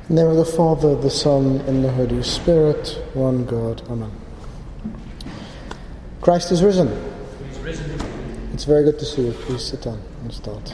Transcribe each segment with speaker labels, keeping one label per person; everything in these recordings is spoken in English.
Speaker 1: In the name of the Father, the Son, and the Holy Spirit, one God. Amen. Christ is risen.
Speaker 2: He's risen.
Speaker 1: It's very good to see you. Please sit down and start.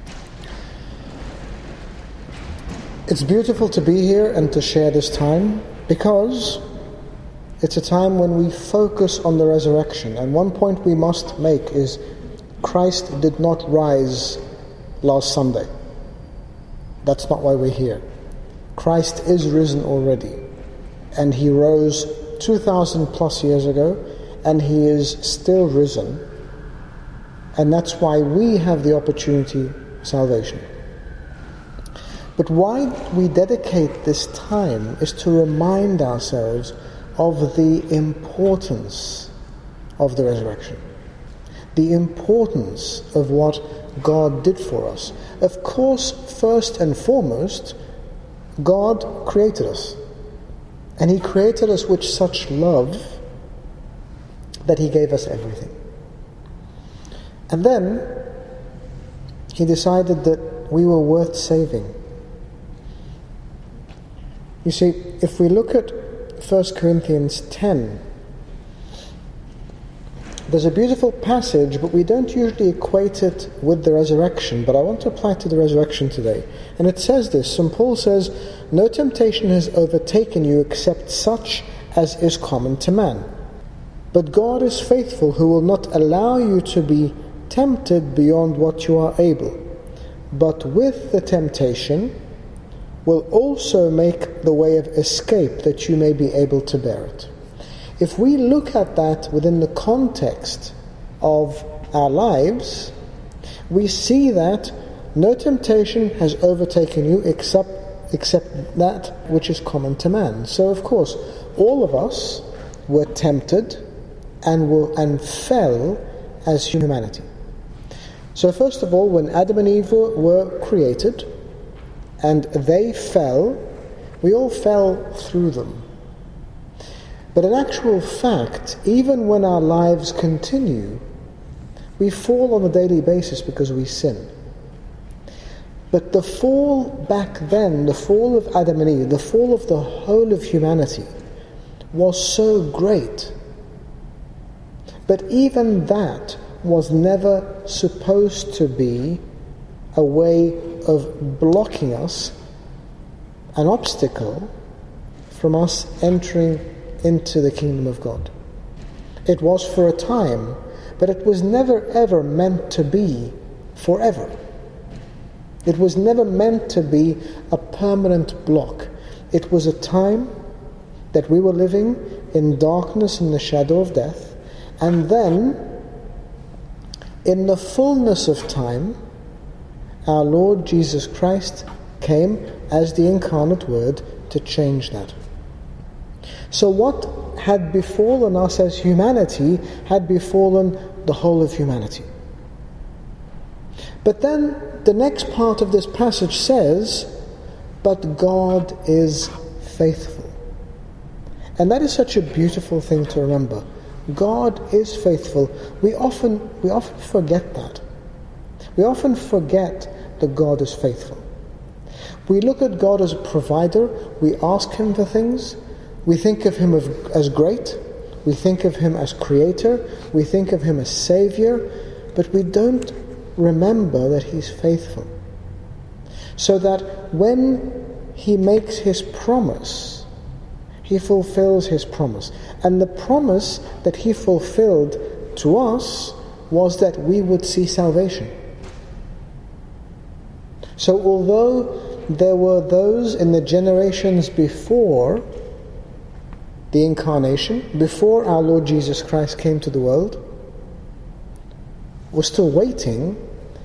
Speaker 1: It's beautiful to be here and to share this time because it's a time when we focus on the resurrection. And one point we must make is Christ did not rise last Sunday. That's not why we're here. Christ is risen already, and he rose 2,000 plus years ago, and he is still risen, and that's why we have the opportunity of salvation. But why we dedicate this time is to remind ourselves of the importance of the resurrection, the importance of what God did for us. Of course, first and foremost, God created us, and he created us with such love that he gave us everything. And then he decided that we were worth saving. You see, if we look at 1 Corinthians 10, there's a beautiful passage, but we don't usually equate it with the resurrection, but I want to apply it to the resurrection today. And it says this, St. Paul says, "No temptation has overtaken you except such as is common to man. But God is faithful, who will not allow you to be tempted beyond what you are able, but with the temptation will also make the way of escape that you may be able to bear it." If we look at that within the context of our lives, we see that no temptation has overtaken you except that which is common to man. So, of course, all of us were tempted and fell as humanity. So, first of all, when Adam and Eve were created and they fell, we all fell through them. But in actual fact, even when our lives continue, we fall on a daily basis because we sin. But the fall back then, the fall of Adam and Eve, the fall of the whole of humanity, was so great. But even that was never supposed to be a way of blocking us, an obstacle from us entering into the kingdom of God. It was for a time, but it was never ever meant to be forever. It was never meant to be a permanent block. It was a time that we were living in darkness and the shadow of death, and then in the fullness of time our Lord Jesus Christ came as the incarnate Word to change that. So what had befallen us as humanity had befallen the whole of humanity. But then the next part of this passage says, "But God is faithful." And that is such a beautiful thing to remember. God is faithful. We often forget that. We often forget that God is faithful. We look at God as a provider. We ask him for things. We think of him as great, we think of him as creator, we think of him as savior, but we don't remember that he's faithful. So that when he makes his promise, he fulfills his promise. And the promise that he fulfilled to us was that we would see salvation. So although there were those in the generations before the incarnation, before our Lord Jesus Christ came to the world, were still waiting.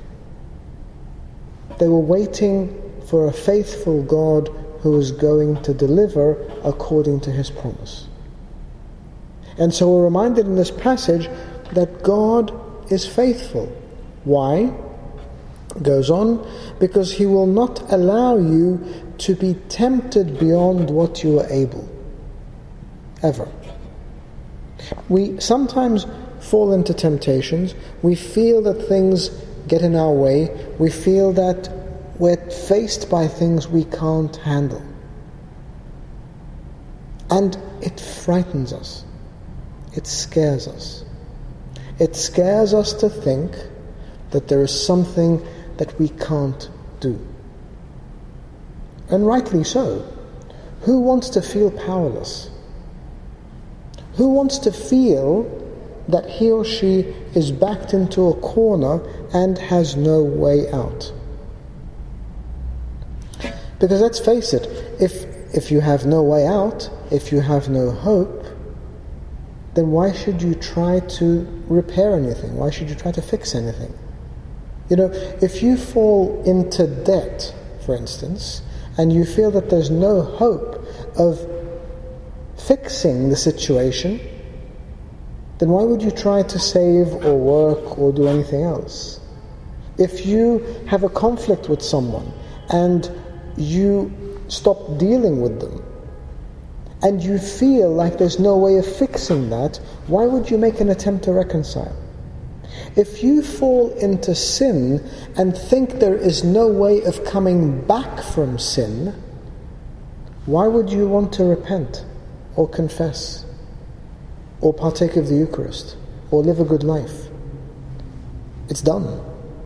Speaker 1: They were waiting for a faithful God who was going to deliver according to his promise. And so we're reminded in this passage that God is faithful. Why? It goes on, because he will not allow you to be tempted beyond what you are able. Ever. We sometimes fall into temptations. We feel that things get in our way. We feel that we're faced by things we can't handle. And it frightens us. It scares us. It scares us to think that there is something that we can't do. And rightly so. Who wants to feel powerless? Who wants to feel that he or she is backed into a corner and has no way out? Because let's face it, if you have no way out, if you have no hope, then why should you try to repair anything? Why should you try to fix anything? If you fall into debt, for instance, and you feel that there's no hope of fixing the situation, then why would you try to save or work or do anything else? If you have a conflict with someone and you stop dealing with them, and you feel like there's no way of fixing that, why would you make an attempt to reconcile? If you fall into sin and think there is no way of coming back from sin, why would you want to repent or confess or partake of the Eucharist or live a good life? It's done.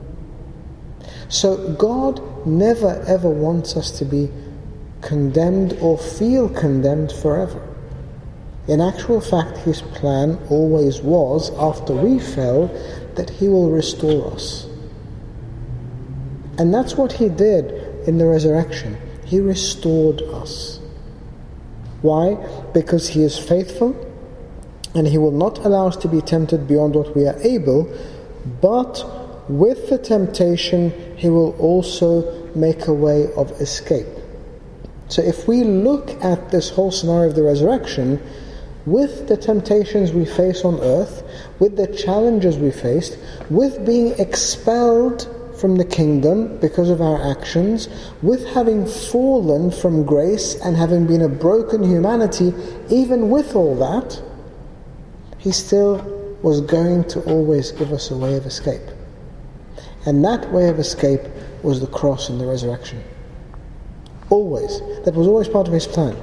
Speaker 1: So God never ever wants us to be condemned or feel condemned forever. In actual fact, his plan always was, after we fell, that he will restore us. And that's what he did in the resurrection. He restored us. Why? Because he is faithful, and he will not allow us to be tempted beyond what we are able, but with the temptation, he will also make a way of escape. So if we look at this whole scenario of the resurrection, with the temptations we face on earth, with the challenges we faced, with being expelled from the kingdom because of our actions, with having fallen from grace and having been a broken humanity, even with all that, he still was going to always give us a way of escape. And that way of escape was the cross and the resurrection. Always. That was always part of his plan.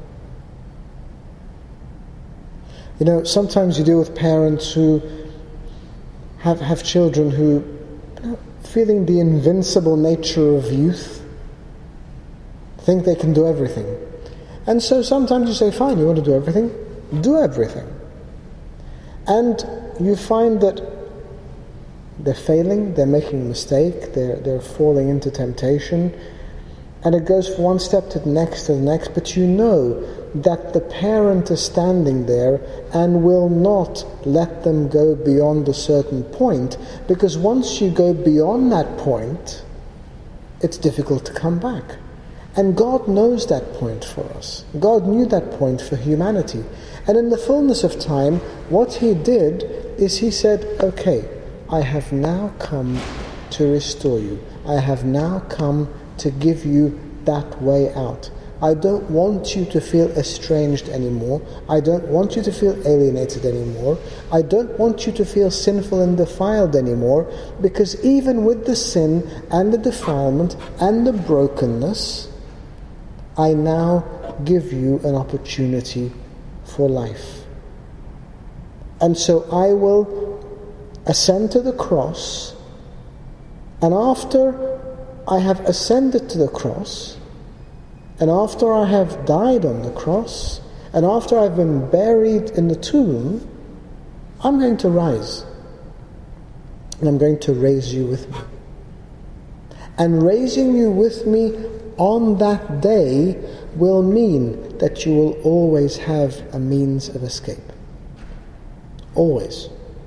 Speaker 1: Sometimes you deal with parents who have children who, feeling the invincible nature of youth, think they can do everything. And so sometimes you say, fine, you want to do everything? Do everything. And you find that they're failing, they're making a mistake, they're falling into temptation, and it goes from one step to the next, but you know that the parent is standing there and will not let them go beyond a certain point, because once you go beyond that point, it's difficult to come back. And God knows that point for us. God knew that point for humanity. And in the fullness of time, what he did is he said, okay, I have now come to restore you. I have now come to give you that way out. I don't want you to feel estranged anymore. I don't want you to feel alienated anymore. I don't want you to feel sinful and defiled anymore, because even with the sin and the defilement and the brokenness, I now give you an opportunity for life. And so I will ascend to the cross, and after I have ascended to the cross, and after I have died on the cross, and after I've been buried in the tomb, I'm going to rise. And I'm going to raise you with me. And raising you with me on that day will mean that you will always have a means of escape. Always.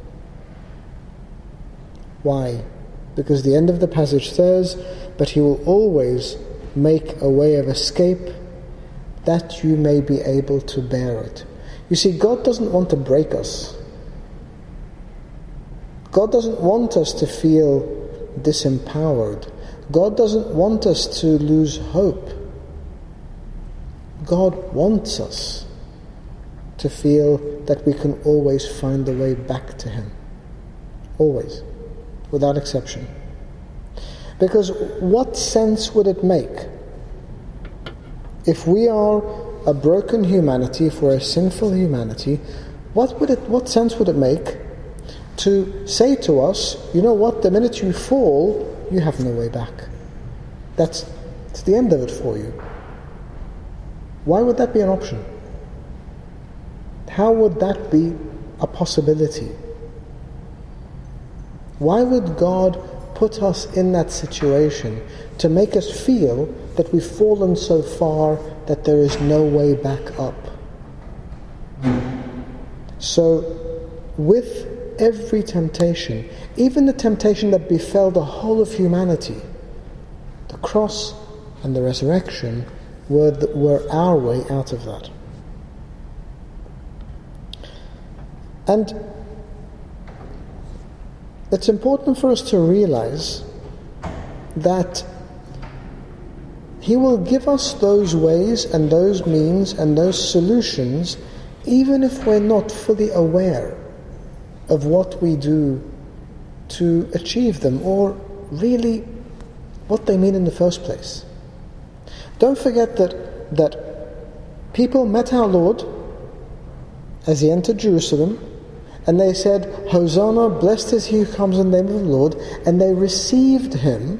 Speaker 1: Why? Because the end of the passage says, but he will always make a way of escape that you may be able to bear it. You see, God doesn't want to break us. God doesn't want us to feel disempowered. God doesn't want us to lose hope. God wants us to feel that we can always find the way back to him. Always. Without exception. Because what sense would it make if we are a broken humanity, for a sinful humanity, what sense would it make to say to us, you know what, the minute you fall, you have no way back. It's the end of it for you. Why would that be an option? How would that be a possibility? Why would God put us in that situation to make us feel that we've fallen so far that there is no way back up? So, with every temptation, even the temptation that befell the whole of humanity, the cross and the resurrection were our way out of that. And it's important for us to realize that He will give us those ways and those means and those solutions even if we're not fully aware of what we do to achieve them, or really what they mean in the first place. Don't forget that people met our Lord as He entered Jerusalem, and they said, Hosanna, blessed is he who comes in the name of the Lord, and they received Him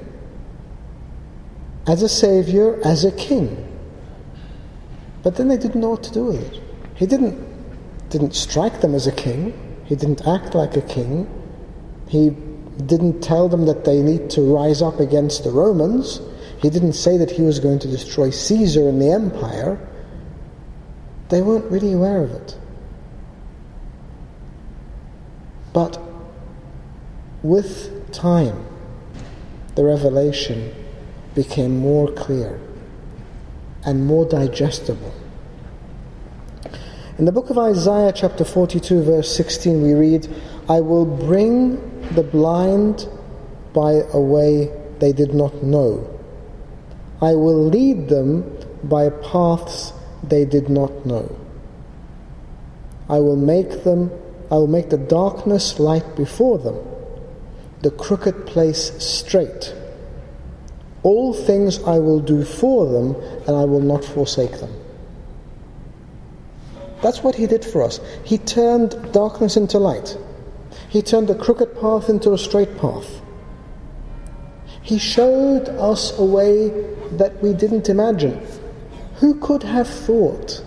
Speaker 1: as a Saviour, as a King. But then they didn't know what to do with it. He didn't strike them as a king. He didn't act like a king. He didn't tell them that they need to rise up against the Romans. He didn't say that He was going to destroy Caesar and the empire. They weren't really aware of it. But with time, the revelation became more clear and more digestible. In the book of Isaiah, chapter 42, verse 16, we read, I will bring the blind by a way they did not know. I will lead them by paths they did not know. I will make the darkness light before them, the crooked place straight. All things I will do for them, and I will not forsake them. That's what He did for us. He turned darkness into light. He turned a crooked path into a straight path. He showed us a way that we didn't imagine. Who could have thought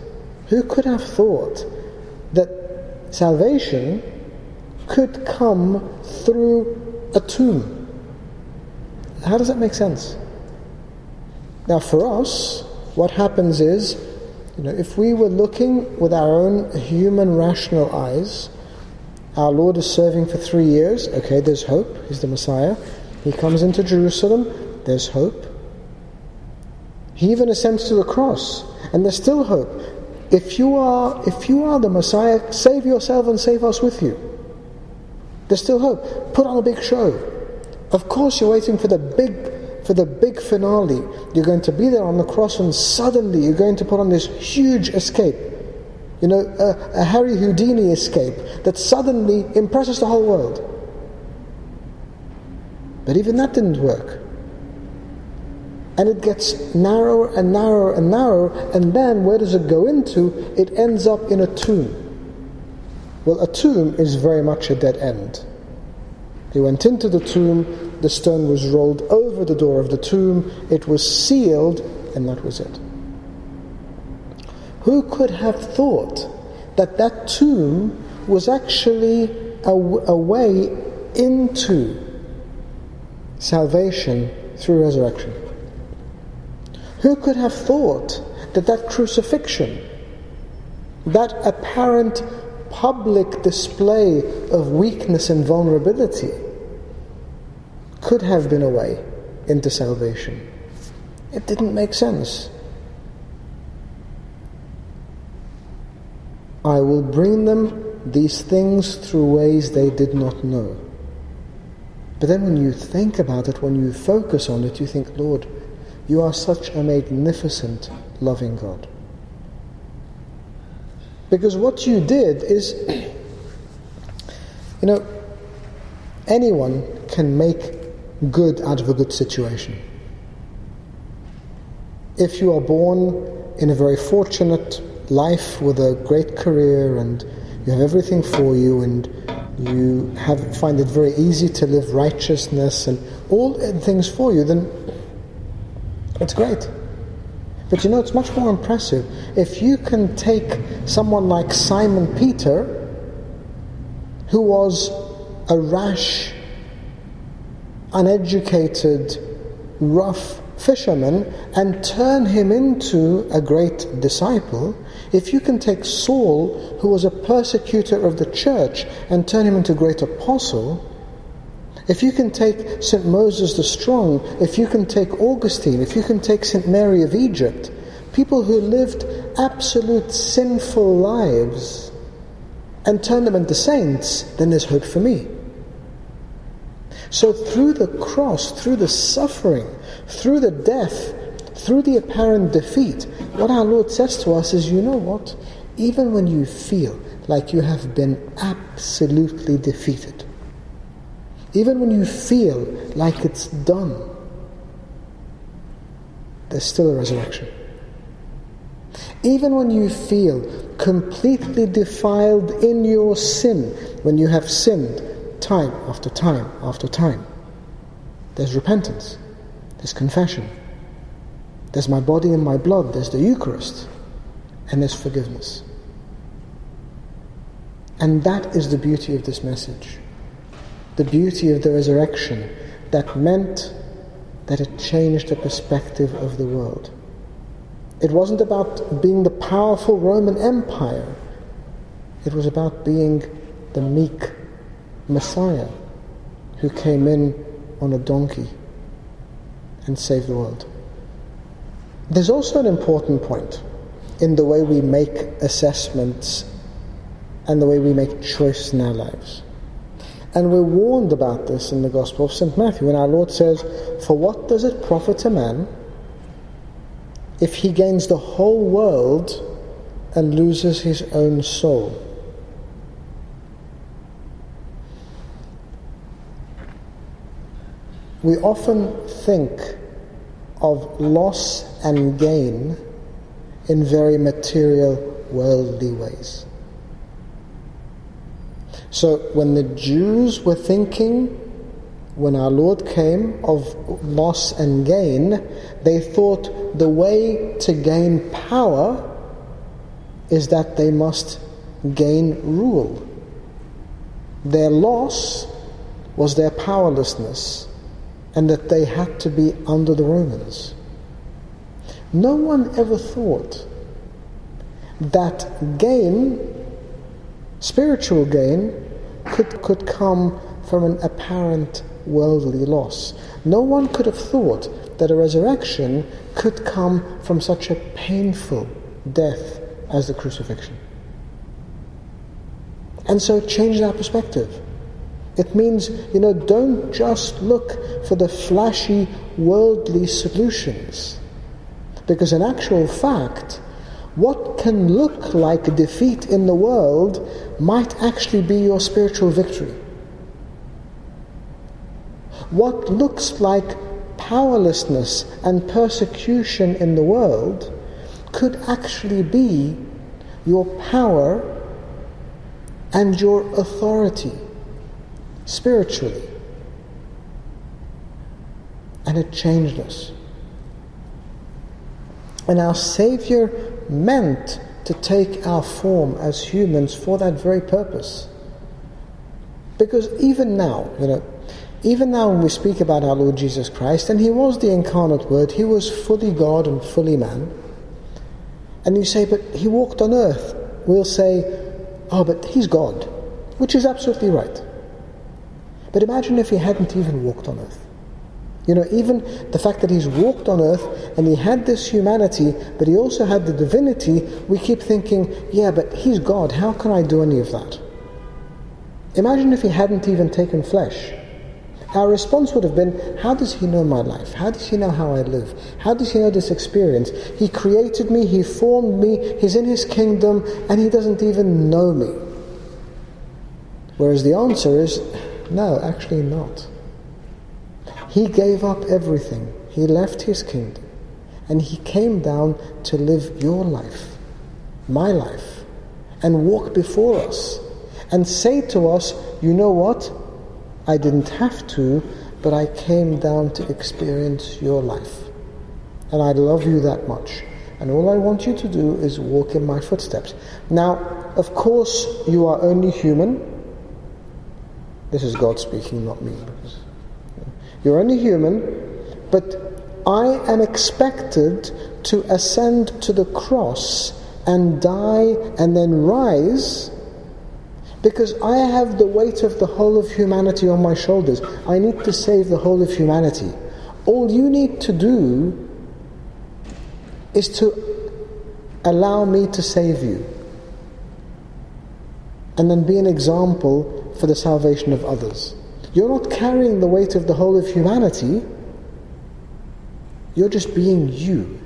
Speaker 1: that salvation could come through a tomb? How does that make sense? Now for us, what happens is, if we were looking with our own human rational eyes, our Lord is serving for 3 years, okay, there's hope, He's the Messiah. He comes into Jerusalem, there's hope. He even ascends to the cross, and there's still hope. If you are the Messiah, save yourself and save us with you. There's still hope. Put on a big show. Of course you're waiting for the big finale. You're going to be there on the cross, and suddenly you're going to put on this huge escape. A Harry Houdini escape that suddenly impresses the whole world. But even that didn't work. And it gets narrower and narrower and narrower, and then where does it go into? It ends up in a tomb. Well, a tomb is very much a dead end. He went into the tomb, the stone was rolled over the door of the tomb, it was sealed, and that was it. Who could have thought that tomb was actually a way into salvation through resurrection? Who could have thought that crucifixion, that apparent public display of weakness and vulnerability, could have been a way into salvation? It didn't make sense. I will bring them these things through ways they did not know. But then when you think about it, when you focus on it, you think, Lord, you are such a magnificent, loving God. Because what you did is, anyone can make good out of a good situation. If you are born in a very fortunate life with a great career and you have everything for you and you find it very easy to live righteousness and all things for you, then it's great. But it's much more impressive if you can take someone like Simon Peter, who was a rash, uneducated, rough fisherman, and turn him into a great disciple. If you can take Saul, who was a persecutor of the church, and turn him into a great apostle, if you can take St. Moses the Strong, if you can take Augustine, if you can take St. Mary of Egypt, people who lived absolute sinful lives, and turn them into saints, then there's hope for me. So through the cross, through the suffering, through the death, through the apparent defeat, what our Lord says to us is, you know what? Even when you feel like you have been absolutely defeated, even when you feel like it's done, there's still a resurrection. Even when you feel completely defiled in your sin, when you have sinned time after time after time, there's repentance, there's confession, there's my body and my blood, there's the Eucharist, and there's forgiveness. And that is the beauty of this message. The beauty of the resurrection that meant that it changed the perspective of the world. It wasn't about being the powerful Roman Empire. It was about being the meek Messiah who came in on a donkey and saved the world. There's also an important point in the way we make assessments and the way we make choice in our lives. And we're warned about this in the Gospel of St. Matthew, when our Lord says, "For what does it profit a man if he gains the whole world and loses his own soul?" We often think of loss and gain in very material, worldly ways. So when the Jews were thinking, when our Lord came, of loss and gain, they thought the way to gain power is that they must gain rule. Their loss was their powerlessness, and that they had to be under the Romans. No one ever thought that gain, spiritual gain, could come from an apparent worldly loss. No one could have thought that a resurrection could come from such a painful death as the crucifixion. And so it changed our perspective. It means, don't just look for the flashy worldly solutions. Because in actual fact, what can look like defeat in the world might actually be your spiritual victory. What looks like powerlessness and persecution in the world could actually be your power and your authority spiritually. And it changed us. And our Saviour meant to take our form as humans for that very purpose. Because even now when we speak about our Lord Jesus Christ, and he was the incarnate Word, he was fully God and fully man, and you say, but he walked on earth, we'll say, oh, but he's God, which is absolutely right. But imagine if he hadn't even walked on earth. Even the fact that he's walked on earth and he had this humanity, but he also had the divinity, we keep thinking, yeah, but he's God, how can I do any of that? Imagine if he hadn't even taken flesh. Our response would have been, how does he know my life? How does he know how I live? How does he know this experience? He created me, he formed me, he's in his kingdom, and he doesn't even know me. Whereas the answer is, no, actually not. He gave up everything. He left his kingdom. And He came down to live your life, my life, and walk before us and say to us, you know what? I didn't have to, but I came down to experience your life. And I love you that much. And all I want you to do is walk in my footsteps. Now, of course, you are only human. This is God speaking, not me. You're only human, but I am expected to ascend to the cross and die and then rise, because I have the weight of the whole of humanity on my shoulders. I need to save the whole of humanity. All you need to do is to allow me to save you, and then be an example for the salvation of others. You're not carrying the weight of the whole of humanity. You're just being you.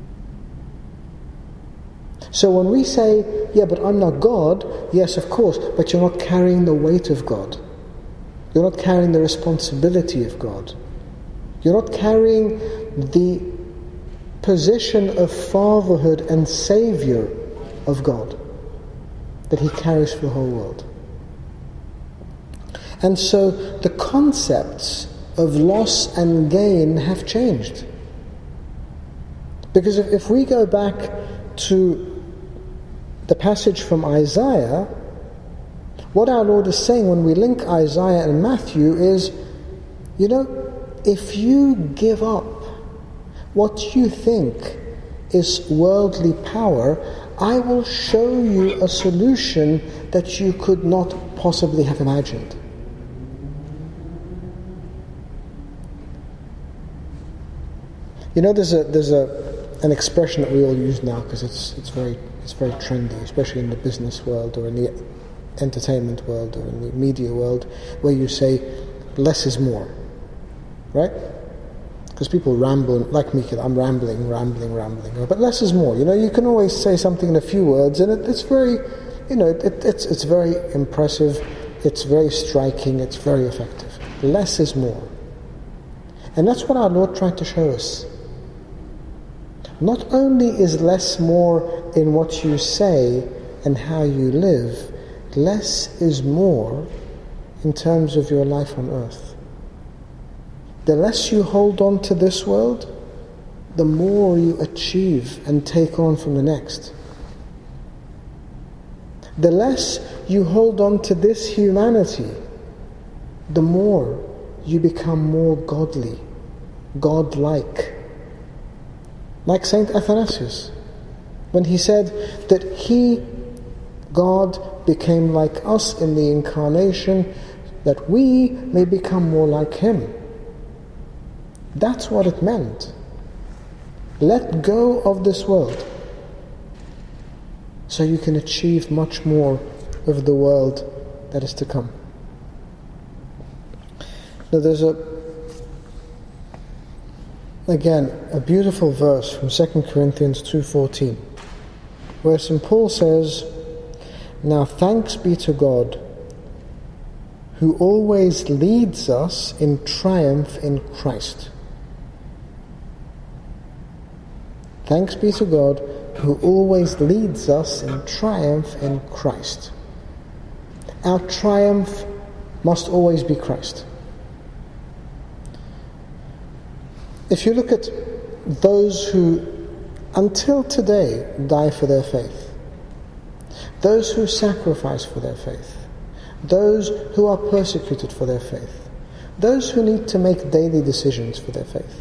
Speaker 1: So when we say, yeah, but I'm not God, yes, of course, but you're not carrying the weight of God. You're not carrying the responsibility of God. You're not carrying the position of fatherhood and saviour of God that He carries for the whole world. And so the concepts of loss and gain have changed. Because if we go back to the passage from Isaiah, what our Lord is saying when we link Isaiah and Matthew is, you know, if you give up what you think is worldly power, I will show you a solution that you could not possibly have imagined. You know, there's an expression that we all use now because it's very trendy, especially in the business world or in the entertainment world or in the media world, where you say less is more, right? Because people ramble, like me, I'm rambling, but less is more. You know, you can always say something in a few words, and it's very, you know, it's very impressive, it's very striking, it's very effective. Less is more. And that's what our Lord tried to show us. Not only is less more in what you say and how you live, less is more in terms of your life on earth. The less you hold on to this world, the more you achieve and take on from the next. The less you hold on to this humanity, the more you become more godly, godlike. Like Saint Athanasius, when he said that he, God, became like us in the incarnation, that we may become more like Him. That's what it meant. Let go of this world so you can achieve much more of the world that is to come. Now there's a beautiful verse from 2 Corinthians 2:14, where St. Paul says, "Now thanks be to God, who always leads us in triumph in Christ." Thanks be to God, who always leads us in triumph in Christ. Our triumph must always be Christ. If you look at those who, until today, die for their faith, those who sacrifice for their faith, those who are persecuted for their faith, those who need to make daily decisions for their faith,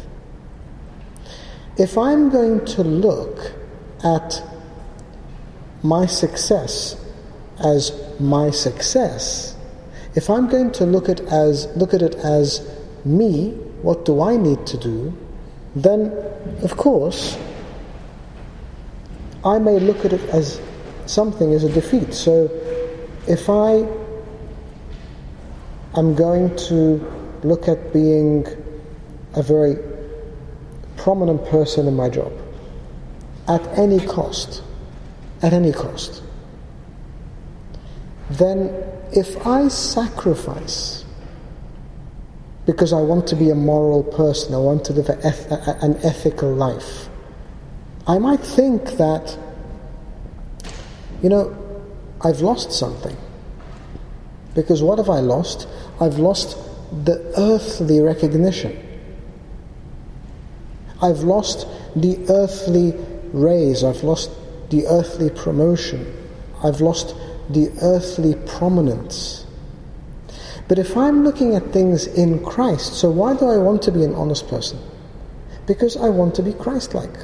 Speaker 1: if I'm going to look at my success as my success, if I'm going to look at it as me, what do I need to do, then of course I may look at it as something as a defeat. So if I am going to look at being a very prominent person in my job at any cost, then if I sacrifice because I want to be a moral person, I want to live an ethical life, I might think that, I've lost something. Because what have I lost? I've lost the earthly recognition. I've lost the earthly raise. I've lost the earthly promotion. I've lost the earthly prominence. But if I'm looking at things in Christ, so why do I want to be an honest person? Because I want to be Christ-like.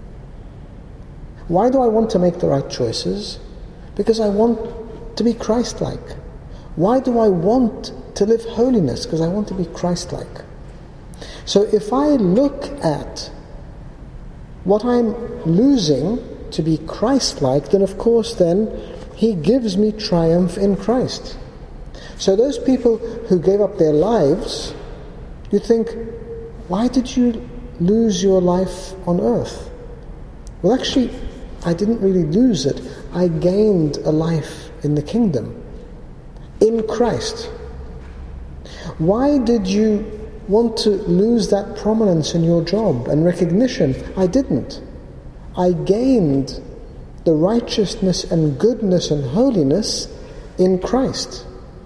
Speaker 1: Why do I want to make the right choices? Because I want to be Christ-like. Why do I want to live holiness? Because I want to be Christ-like. So if I look at what I'm losing to be Christ-like, then of course He gives me triumph in Christ. So those people who gave up their lives, you think, why did you lose your life on earth? Well, actually, I didn't really lose it. I gained a life in the kingdom, in Christ. Why did you want to lose that prominence in your job and recognition? I didn't. I gained the righteousness and goodness and holiness in Christ.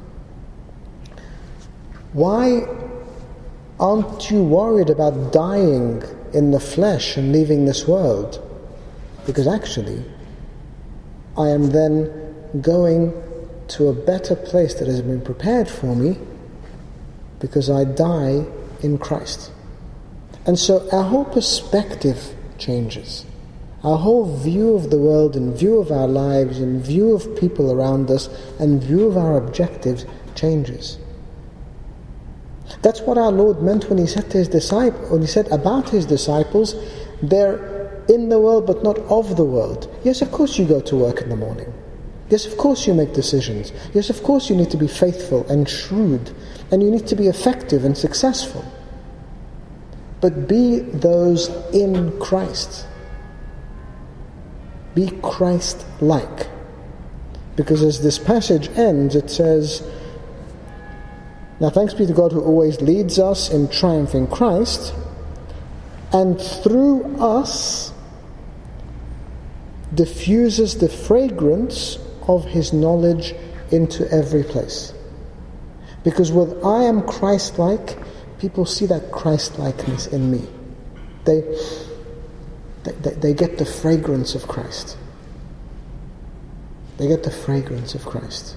Speaker 1: Why aren't you worried about dying in the flesh and leaving this world? Because actually, I am then going to a better place that has been prepared for me because I die in Christ. And so our whole perspective changes. Our whole view of the world and view of our lives and view of people around us and view of our objectives changes. That's what our Lord meant when He said to His disciples, when He said about His disciples, they're in the world but not of the world. Yes, of course you go to work in the morning. Yes, of course you make decisions. Yes, of course you need to be faithful and shrewd, and you need to be effective and successful. But be those in Christ. Be Christ-like. Because as this passage ends, it says, now thanks be to God who always leads us in triumph in Christ, and through us diffuses the fragrance of His knowledge into every place. Because when I am Christ-like, people see that Christ-likeness in me. They get the fragrance of Christ. They get the fragrance of Christ.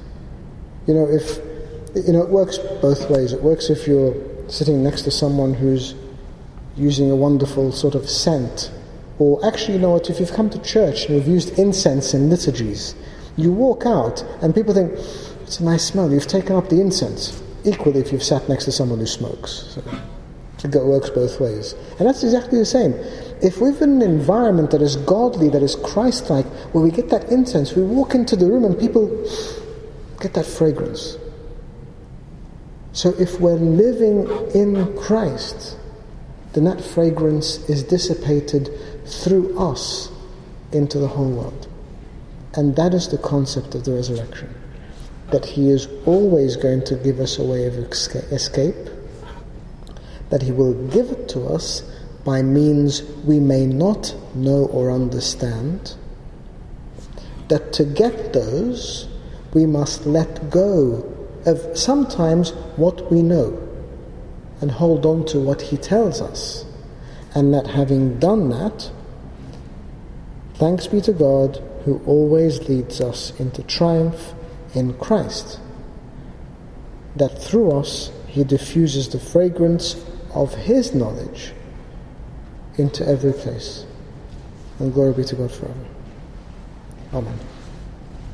Speaker 1: It works both ways. It works if you're sitting next to someone who's using a wonderful sort of scent. Or actually, if you've come to church and you've used incense in liturgies, you walk out and people think, it's a nice smell, you've taken up the incense. Equally if you've sat next to someone who smokes. So it works both ways. And that's exactly the same. If we've been in an environment that is godly, that is Christ-like, where we get that incense, we walk into the room and people get that fragrance. So if we're living in Christ, then that fragrance is dissipated through us into the whole world. And that is the concept of the resurrection. That He is always going to give us a way of escape. That He will give it to us by means we may not know or understand. That to get those, we must let go of sometimes what we know and hold on to what He tells us. And that having done that, thanks be to God who always leads us into triumph in Christ, that through us He diffuses the fragrance of His knowledge into every place. And glory be to God forever. Amen.